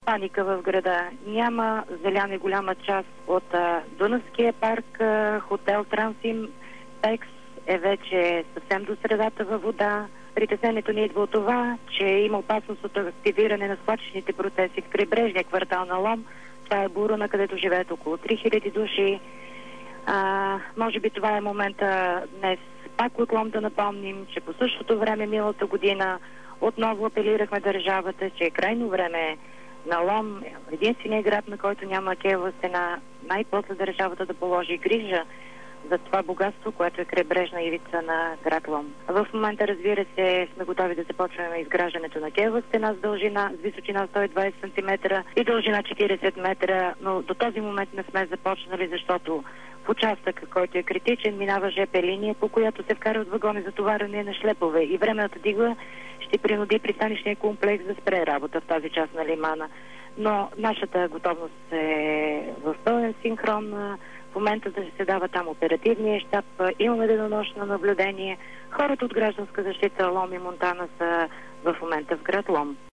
паника в града. Няма заляне голяма част от Дунавския парк, хотел Трансим Текс е вече съвсем до средата във вода. Притеснението ни идва от това, че има опасност от активиране на свлачищните процеси в крайбрежния квартал на Лом. Това е Буруна, където живеят около 3000 души. Може би това е момента днес пак от Лом да напомним, че по същото време миналата година отново апелирахме държавата, че е крайно време на Лом, единственият град, на който няма Акелова стена, най-после държавата да положи грижа за това богатство, което е крайбрежна ивица на град Лом. В момента, разбира се, сме готови да започнем изграждането на Акелова стена с височина 120 см и дължина 40 метра, но до този момент не сме започнали, защото в участък, който е критичен, минава ЖП линия, по която се вкарват вагони за товарене на шлепове и временната дига ще принуди пристанищния комплекс да спре работа в тази част на лимана. Но нашата готовност е в пълен синхрон. В момента да се дава там оперативния щаб. Имаме денонощно наблюдение. Хората от гражданска защита Лом и Монтана са в момента в град Лом.